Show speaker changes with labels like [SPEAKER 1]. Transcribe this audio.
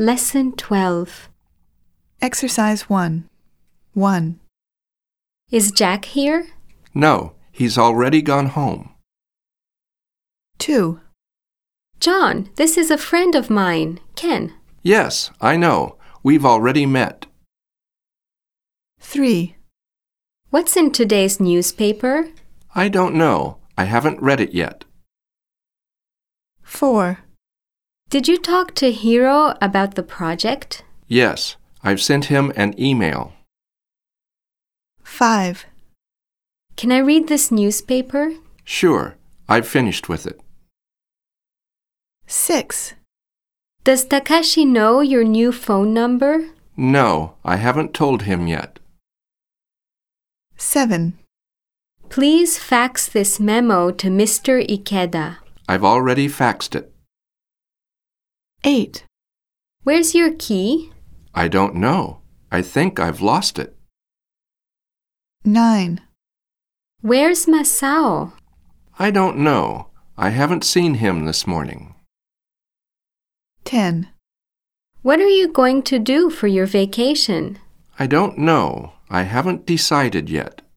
[SPEAKER 1] Lesson 12.
[SPEAKER 2] Exercise 1. 1.
[SPEAKER 1] Is Jack here?
[SPEAKER 3] No, he's already gone home.
[SPEAKER 2] 2.
[SPEAKER 1] John, this is a friend of mine, Ken.
[SPEAKER 3] Yes, I know. We've already met.
[SPEAKER 2] 3.
[SPEAKER 1] What's in today's newspaper?
[SPEAKER 3] I don't know. I haven't read it yet.
[SPEAKER 2] 4.
[SPEAKER 1] Did you talk to Hiro about the project?
[SPEAKER 3] Yes, I've sent him an email.
[SPEAKER 2] 5.
[SPEAKER 1] Can I read this newspaper?
[SPEAKER 3] Sure, I've finished with it.
[SPEAKER 2] 6.
[SPEAKER 1] Does Takashi know your new phone number?
[SPEAKER 3] No, I haven't told him yet.
[SPEAKER 2] 7.
[SPEAKER 1] Please fax this memo to Mr. Ikeda.
[SPEAKER 3] I've already faxed it.
[SPEAKER 2] 8.
[SPEAKER 1] Where's your key?
[SPEAKER 3] I don't know. I think I've lost it.
[SPEAKER 2] 9.
[SPEAKER 1] Where's Masao?
[SPEAKER 3] I don't know. I haven't seen him this morning.
[SPEAKER 2] 10.
[SPEAKER 1] What are you going to do for your vacation?
[SPEAKER 3] I don't know. I haven't decided yet.